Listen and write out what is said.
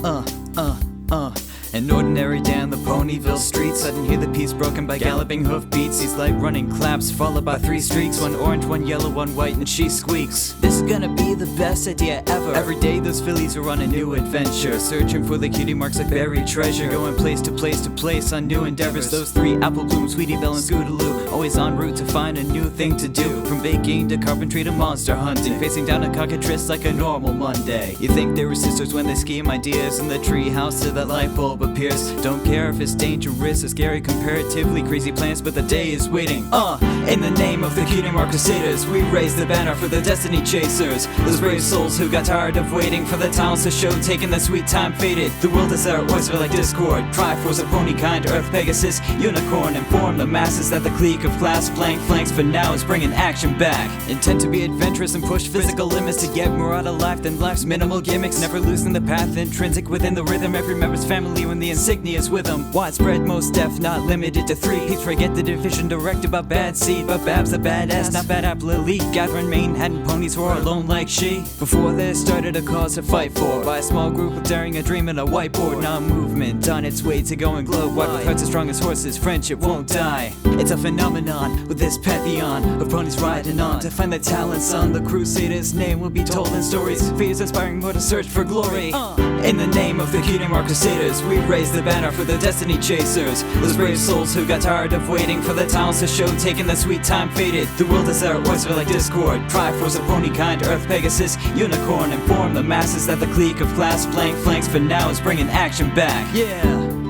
An ordinary day on the Ponyville streets. Sudden hear the peace broken by galloping hoofbeats. These light running claps followed by 3 streaks. 1 orange, 1 yellow, 1 white, and she squeaks. This is gonna be the best idea ever. Every day those fillies are on a new adventure, searching for the cutie marks like buried treasure. Going place to place to place on new endeavors. Those 3 Apple Bloom, Sweetie Belle, and Scootaloo, always en route to find a new thing to do. From baking to carpentry to monster hunting, facing down a cockatrice like a normal Monday. You think they were sisters when they scheme ideas in the tree house till that light bulb appears. Don't care if it's dangerous or scary, comparatively crazy plans, but the day is waiting. In the name of the Cutie Mark Crusaders, we raise the banner for the Destiny Chasers. Those brave souls who got tired of waiting for the talents to show, taking the sweet time faded. The world is our oyster like Discord. Triforce of pony kind, Earth, Pegasus, Unicorn. Inform the masses that the clique of class blank flanks for now is bringing action back. Intent to be adventurous and push physical limits to get more out of life than life's minimal gimmicks. Never losing the path, intrinsic within the rhythm. Every member's family when the insignia's with them. Widespread, most deaf, not limited to 3. Please forget the division directed by bad seed, but Bab's a badass, not bad apple elite. Gathering Manhattan ponies who are alone like she. Before this started a cause to fight for by a small group with daring a dream and a whiteboard. Now movement on its way to going globe wide with hearts as strong as horses. Friendship won't die. It's a phenomenon with this pantheon of ponies riding on to find the talents on the Crusaders' name will be told in stories. Fears inspiring more to search for glory. In the name of the Cutie Mark Crusaders, we raise the banner for the Destiny Chasers. Those brave souls who got tired of waiting for the talents to show, taking the sweet time faded. The world is our oyster like Discord. Triforce of pony kind, Earth, Pegasus, Unicorn. Inform the masses that the clique of class blank flanks for now is bringing action back. Yeah.